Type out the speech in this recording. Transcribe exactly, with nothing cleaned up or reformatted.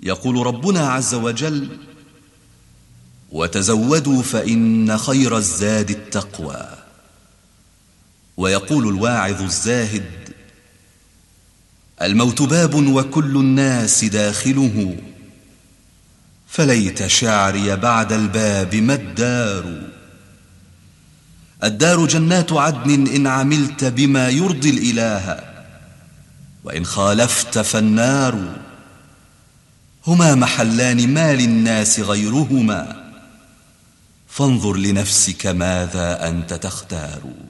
يقول ربنا عز وجل: وتزودوا فإن خير الزاد التقوى. ويقول الواعظ الزاهد: الموت باب وكل الناس داخله، فليت شعري بعد الباب ما الدار. الدار جنات عدن إن عملت بما يرضي الإله، وإن خالفت فالنار. هما محلان ما للناس غيرهما، فانظر لنفسك ماذا أنت تختار.